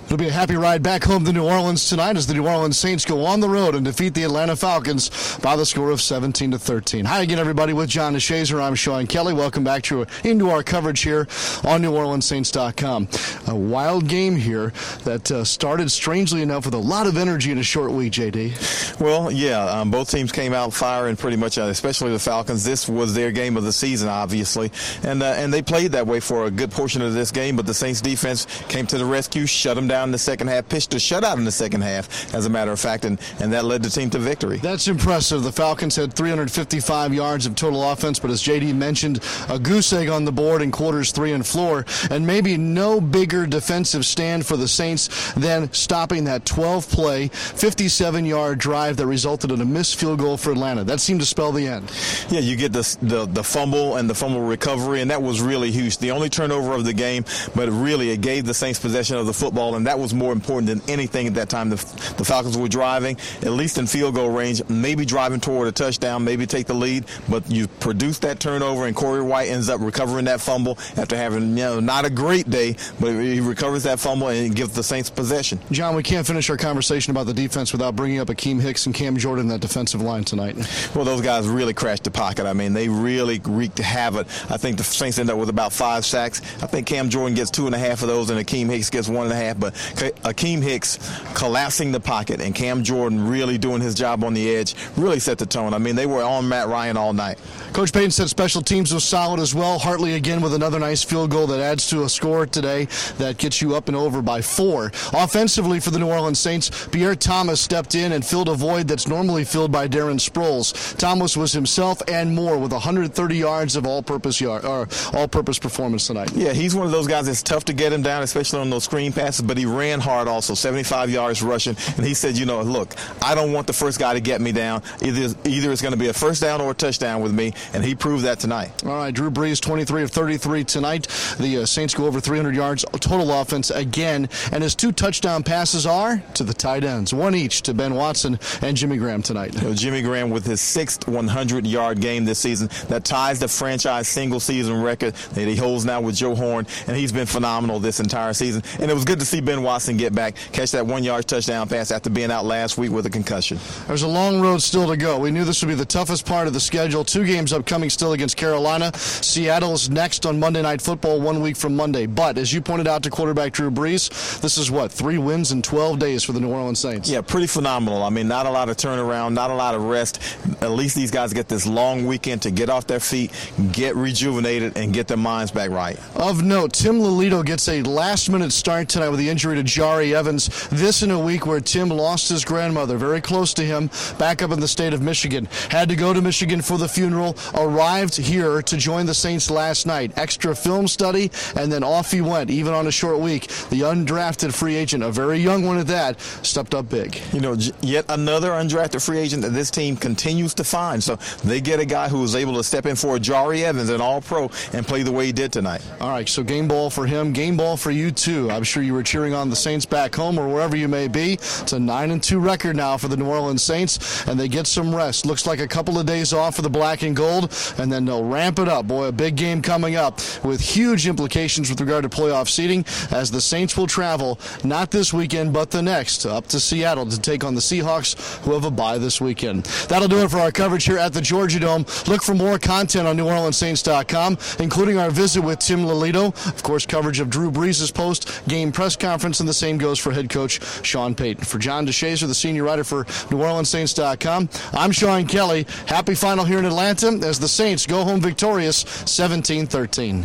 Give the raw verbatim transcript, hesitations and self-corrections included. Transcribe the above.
It'll be a happy ride back home to New Orleans tonight as the New Orleans Saints go on the road and defeat the Atlanta Falcons by the score of seventeen to thirteen. Hi again, everybody. With John DeShazer, I'm Sean Kelly. Welcome back to into our coverage here on New Orleans Saints dot com. A wild game here that uh, started, strangely enough, with a lot of energy in a short week, J D. Well, yeah, um, both teams came out firing pretty much, uh, especially the Falcons. This was their game of the season, obviously, and uh, and they played that way for a good portion of this game, but the Saints defense came to the rescue, shut them down in the second half, pitched a shutout in the second half, as a matter of fact, and, and that led the team to victory. That's impressive. The Falcons had three hundred fifty-five yards of total offense, but as J D mentioned, a goose egg on the board in quarters three and four, and maybe no bigger defensive stand for the Saints than stopping that twelve-play, fifty-seven-yard drive that resulted in a missed field goal for Atlanta. That seemed to spell the end. Yeah, you get the, the, the fumble and the fumble recovery, and that was really huge. The only turnover of the game, but it really it gave the Saints possession of the football, and that was more important than anything at that time. The, the Falcons were driving, at least in field goal range, maybe driving toward a touchdown, maybe take the lead, but you produce that turnover, and Corey White ends up recovering that fumble after having, you know, not a great day, but he recovers that fumble and gives the Saints possession. John, we can't finish our conversation about the defense without bringing up Akeem Hicks and Cam Jordan in that defensive line tonight. Well, those guys really crashed the pocket. I mean, they really wreaked havoc. I think the Saints end up with about five sacks. I think Cam Jordan gets two and a half of those, and Akeem Hicks gets one and a half. But Akeem Hicks collapsing the pocket and Cam Jordan really doing his job on the edge really set the tone. I mean, they were on Matt Ryan all night. Coach Payton said special teams was solid as well. Hartley again with another nice field goal that adds to a score today that gets you up and over by four. Offensively for the New Orleans Saints, Pierre Thomas stepped in and filled a void that's normally filled by Darren Sproles. Thomas was himself and more with one hundred thirty yards of all-purpose yard, or all-purpose performance tonight. Yeah, he's one of those guys that's tough to get him down, especially on those screen passes, but he ran hard also, seventy-five yards rushing, and he said, you know, look, I don't want the first guy to get me down. Either, either it's going to be a first down or a touchdown with me, and he proved that tonight. All right, Drew Brees, twenty-three of thirty-three tonight. The uh, Saints go over three hundred yards total offense again, and his two touchdown passes are to the tight ends, one each to Ben Watson and Jimmy Graham tonight. You know, Jimmy Graham with his sixth hundred-yard game this season. That ties the franchise single-season record that he holds now with Joe Horn, and he's been phenomenal this entire season. And it was good to see Ben Watson get back, catch that one-yard touchdown pass after being out last week with a concussion. There's a long road still to go. We knew this would be the toughest part of the schedule. Two games upcoming still against Carolina. Seattle is next on Monday Night Football one week from Monday. But as you pointed out to quarterback Drew Brees, this is what, three wins in twelve days for the New Orleans Saints. Yeah, pretty phenomenal. I mean, not a lot of turnaround, not a lot of rest. At least these guys get this long weekend to get off their feet, get rejuvenated, and get their minds back right. Of note, Tim Lolito gets a last-minute start tonight with the injury to Jari Evans. This in a week where Tim lost his grandmother, very close to him, back up in the state of Michigan. Had to go to Michigan for the funeral, arrived here to join the Saints last night. Extra film study, and then off he went, even on a short week. The undrafted free agent, a very young one at that, stepped up big. You know, yet another undrafted free agent that this team continues to find. So they get a guy who was able to step in for Jari Evans, an all-pro, and play the way he did tonight. All right, so game ball for him, game ball for you too. I'm sure you were cheering on the Saints back home or wherever you may be. It's a nine and two record now for the New Orleans Saints, and they get some rest. Looks like a couple of days off for the black and gold, and then they'll ramp it up. Boy, a big game coming up with huge implications with regard to playoff seeding as the Saints will travel, not this weekend, but the next, up to Seattle to take on the Seahawks, who have a bye this weekend. That'll do it for our coverage here at the Georgia Dome. Look for more content on New Orleans Saints dot com, including our visit with Tim Lolito, of course, coverage of Drew Brees' post-game press conference, and the same goes for head coach Sean Payton. For John DeShazer, the senior writer for New Orleans Saints dot com, I'm Sean Kelly. Happy final here in Atlanta as the Saints go home victorious seventeen thirteen.